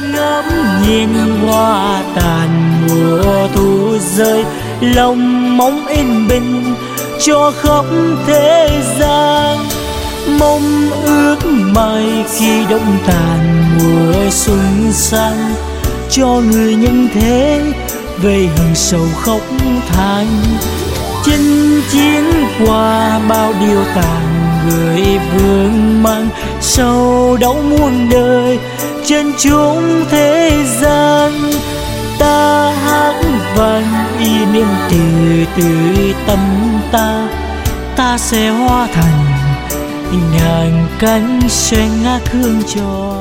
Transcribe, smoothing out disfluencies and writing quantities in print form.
ngắm nhìn hoa tàn mùa thu rơi, lòng mong yên bình cho khắp thế gian. Mong ước mai khi đông tàn mùa xuân sang, cho người nhân thế về hừng sầu khóc than. Chinh chiến qua bao điều tàn, người vương mang sầu đau muôn đời trên chốn thế gian. Ta hát vang y niệm từ từ tâm ta, ta sẽ hóa thành ngàn cánh xòe ngát hương tròn.